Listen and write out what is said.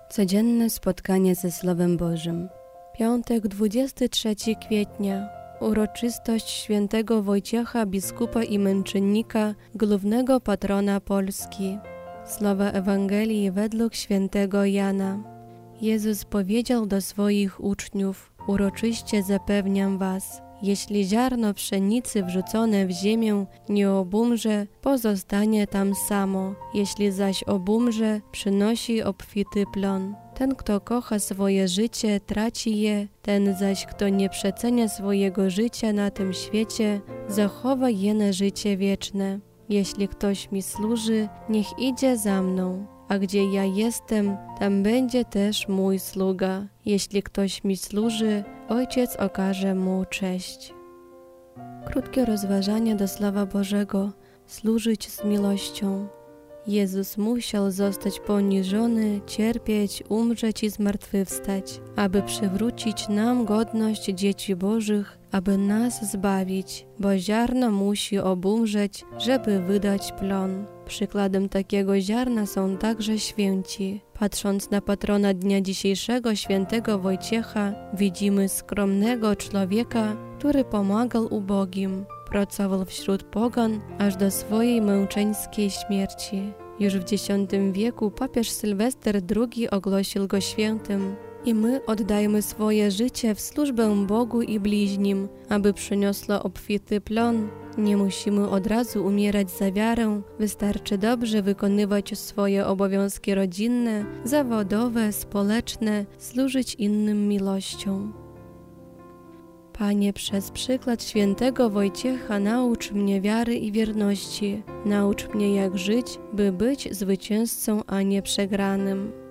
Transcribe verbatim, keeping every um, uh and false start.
Codzienne spotkanie ze Słowem Bożym. Piątek, dwudziestego trzeciego kwietnia. Uroczystość świętego Wojciecha, biskupa i męczennika, głównego patrona Polski. Słowa Ewangelii według świętego Jana. Jezus powiedział do swoich uczniów: uroczyście zapewniam was, jeśli ziarno pszenicy wrzucone w ziemię nie obumrze, pozostanie tam samo. Jeśli zaś obumrze, przynosi obfity plon. Ten, kto kocha swoje życie, traci je, ten zaś, kto nie przecenia swojego życia na tym świecie, zachowa je na życie wieczne. Jeśli ktoś mi służy, niech idzie za mną, a gdzie ja jestem, tam będzie też mój sługa. Jeśli ktoś mi służy, Ojciec okaże mu cześć. Krótkie rozważanie do Słowa Bożego. Służyć z miłością. Jezus musiał zostać poniżony, cierpieć, umrzeć i zmartwychwstać, aby przywrócić nam godność dzieci Bożych, aby nas zbawić, bo ziarno musi obumrzeć, żeby wydać plon. Przykładem takiego ziarna są także święci. Patrząc na patrona dnia dzisiejszego, świętego Wojciecha, widzimy skromnego człowieka, który pomagał ubogim. Pracował wśród pogan aż do swojej męczeńskiej śmierci. Już w dziesiątym wieku papież Sylwester drugi ogłosił go świętym. I my oddajmy swoje życie w służbę Bogu i bliźnim, aby przyniosło obfity plon. Nie musimy od razu umierać za wiarę, wystarczy dobrze wykonywać swoje obowiązki rodzinne, zawodowe, społeczne, służyć innym miłością. Panie, przez przykład świętego Wojciecha naucz mnie wiary i wierności. Naucz mnie, jak żyć, by być zwycięzcą, a nie przegranym.